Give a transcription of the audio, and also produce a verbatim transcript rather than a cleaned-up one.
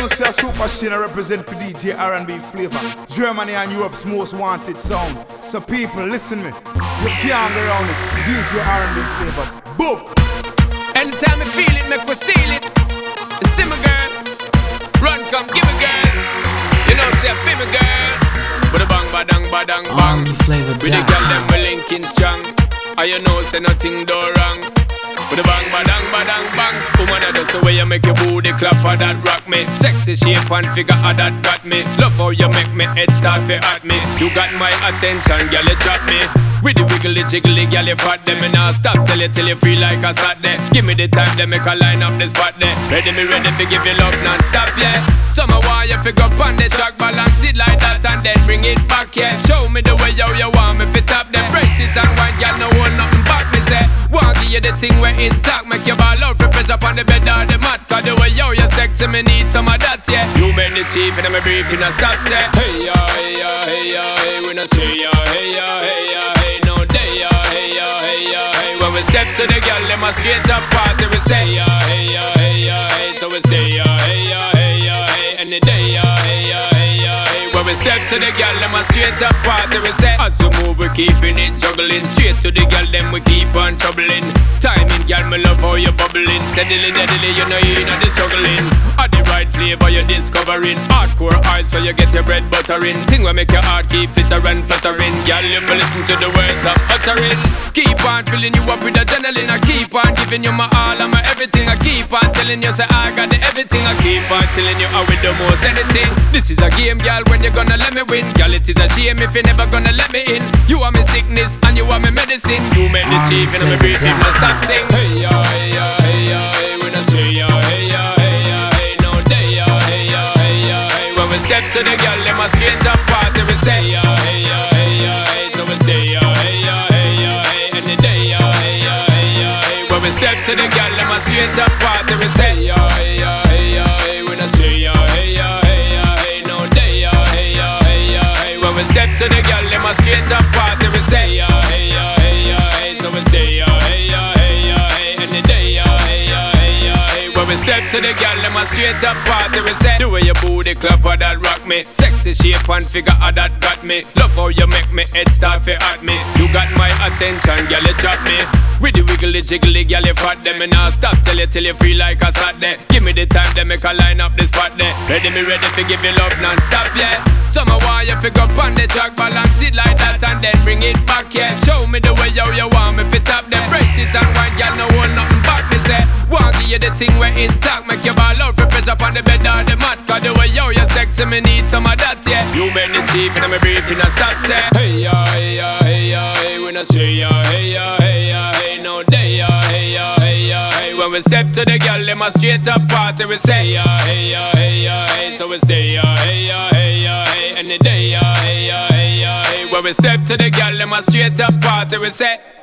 know say a Super Sheen represent for D J R and B flavor. Germany and Europe's most wanted sound. So people, listen me. You can't go around it. D J R and B flavors. Boom! Anytime I feel it, make me steal it. You see me, girl. Run, come, give me, girl. You know, say I feel me, girl. But a bang, badang, badang, bang. With the girl, them we linking strong. And you know, say nothing do wrong. With a bang, badang, badang, bang. Woman, I just the way you make your booty clap or that rock me. Sexy shape and figure how that got me. Love how you make me head start for at me. You got my attention, girl, you drop me. With the wiggly jiggly, girl, you fat them. And I'll stop till you till you feel like a sat there. Give me the time, they make a line up the spot there. Ready, me ready for give you love non-stop, yeah. Summer why you figure up on the track, balance it like that and then bring it back, yeah. Show me the way how you want me fit up there. Brace it and wine, girl, no hold nothing back, me say. Want give you the thing where intact, make your ball out for pressure up on the bed or the mat. Cause the way how you sexy, me need some of that, yeah. You make the chief and I'm briefing a stop, say. Hey, ya, hey, ya, hey, ya, hey, we no say, ya, hey, ya, hey, ya, hey, no day, ya, hey, ya, hey, ya, hey. When we step to the girl, them a straight up party, we say, ya, hey, ya, hey, ya, hey. So we stay, ya, hey, ya, hey, ya, hey. Any day, ya, hey, ya, hey, ya, hey. When we step to the girl, them a straight up party, we say. As we move, we keeping it juggling. Straight to the girl, them we keep on troubling. Timing, girl, me love how you bubbling. Steadily, steadily, you know you know the struggling. At the right flavor, you're discovering. Hardcore hard, so you get your bread buttering. Thing will make your heart keep flitter and fluttering. Girl, you will listen to the words I'm uttering. Keep on filling you up with adrenaline. I keep on giving you my all and my everything. I keep on telling you, say I got the everything. I keep on telling you I with the most anything. This is a game, girl, when you gonna let me win. Girl, it is a shame if you never gonna let me in. You are my sickness and you are my medicine. You make the chief and I'm a breathing, must stop sing. Hey ya, hey ya, hey ya, hey. We not say ya, hey ya, hey ya, hey. No day ya, hey ya, hey ya, hey. When we step to the girl, them a straight up party. We say ya, hey ya, hey ya, hey. So we stay ya, hey ya, hey ya, hey. Any day ya, hey ya, hey ya, hey. When we step to the girl, them a straight up party. We say ya, hey ya, hey ya, hey. We not say ya, hey ya, hey ya, hey. No day ya, hey ya, hey ya, hey. When we step to the girl, them a straight up party. We say ya, hey ya, hey ya, hey. So we stay ya, hey ya, hey ya, hey. Any day ya, hey ya, hey ya, hey. When we step to the girl, them a straight up party. We say the way your booty clap or that rock me. Sexy shape and figure how that got me. Love how you make me head start for at me. You got my attention, girl, you drop me. With the wiggly jiggly, girl, you fat them. And I'll stop till you till you feel like a sat there. Give me the time, they make a line up the spot there. Ready, me ready for give you love non-stop, yeah. Summer why you figure up on the track, balance it like that and then bring it back, yeah. Show me the way how you want me fit up there. Brace it and wine, girl, no hold nothing back, me say. Want give you the thing where intact, make your ball out for pressure up on the bed or the mat. Cause the way how you sexy, me need some of that, yeah. You make the chief and I'm a briefing a stop, say. Hey ya, hey ya, hey ya, hey. We not say ya, hey ya, hey ya, hey. No day ya, hey ya, hey ya, hey. When we step to the girl, them a straight up party. We say ya, hey ya, hey ya, hey. So we stay ya, hey ya, hey ya, hey. Any day ya, hey ya, hey ya, hey. When we step to the girl, them a straight up party. We say